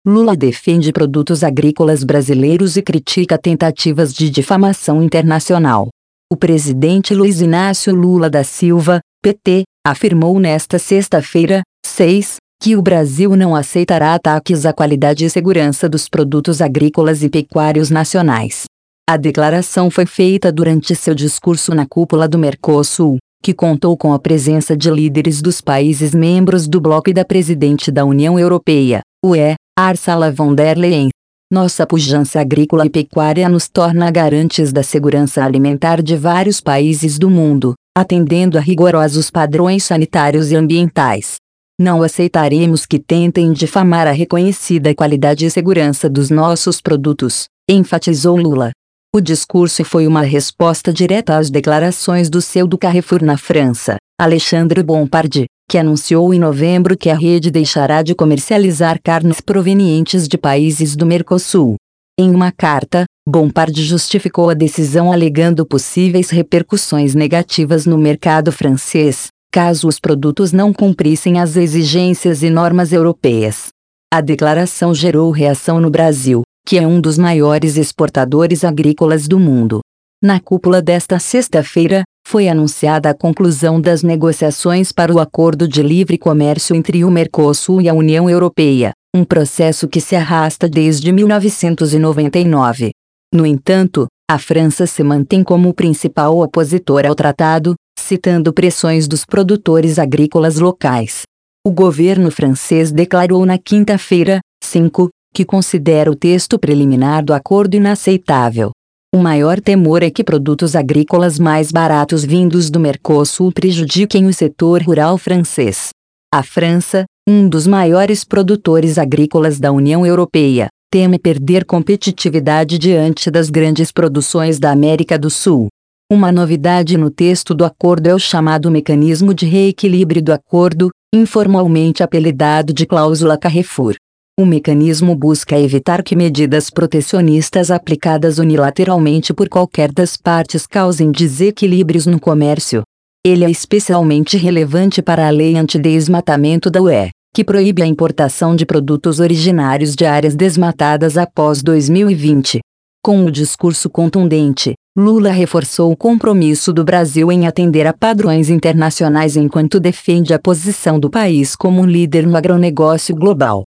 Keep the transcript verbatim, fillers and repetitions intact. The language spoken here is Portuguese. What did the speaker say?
Lula defende produtos agrícolas brasileiros e critica tentativas de difamação internacional. O presidente Luiz Inácio Lula da Silva, P T, afirmou nesta sexta-feira, seis, que o Brasil não aceitará ataques à qualidade e segurança dos produtos agrícolas e pecuários nacionais. A declaração foi feita durante seu discurso na cúpula do Mercosul, que contou com a presença de líderes dos países membros do bloco e da presidente da União Europeia, U E, Ursula von der Leyen. Nossa pujança agrícola e pecuária nos torna garantes da segurança alimentar de vários países do mundo, atendendo a rigorosos padrões sanitários e ambientais. Não aceitaremos que tentem difamar a reconhecida qualidade e segurança dos nossos produtos, enfatizou Lula. O discurso foi uma resposta direta às declarações do C E O do Carrefour na França, Alexandre Bompard, que anunciou em novembro que a rede deixará de comercializar carnes provenientes de países do Mercosul. Em uma carta, Bompard justificou a decisão alegando possíveis repercussões negativas no mercado francês, caso os produtos não cumprissem as exigências e normas europeias. A declaração gerou reação no Brasil, que é um dos maiores exportadores agrícolas do mundo. Na cúpula desta sexta-feira, foi anunciada a conclusão das negociações para o Acordo de Livre Comércio entre o Mercosul e a União Europeia, um processo que se arrasta desde mil novecentos e noventa e nove. No entanto, a França se mantém como o principal opositor ao tratado, citando pressões dos produtores agrícolas locais. O governo francês declarou na quinta-feira, cinco, que considera o texto preliminar do acordo inaceitável. O maior temor é que produtos agrícolas mais baratos vindos do Mercosul prejudiquem o setor rural francês. A França, um dos maiores produtores agrícolas da União Europeia, teme perder competitividade diante das grandes produções da América do Sul. Uma novidade no texto do acordo é o chamado Mecanismo de Reequilíbrio do Acordo, informalmente apelidado de Cláusula Carrefour. O mecanismo busca evitar que medidas protecionistas aplicadas unilateralmente por qualquer das partes causem desequilíbrios no comércio. Ele é especialmente relevante para a Lei Antidesmatamento da U E, que proíbe a importação de produtos originários de áreas desmatadas após dois mil e vinte. Com o discurso contundente, Lula reforçou o compromisso do Brasil em atender a padrões internacionais enquanto defende a posição do país como um líder no agronegócio global.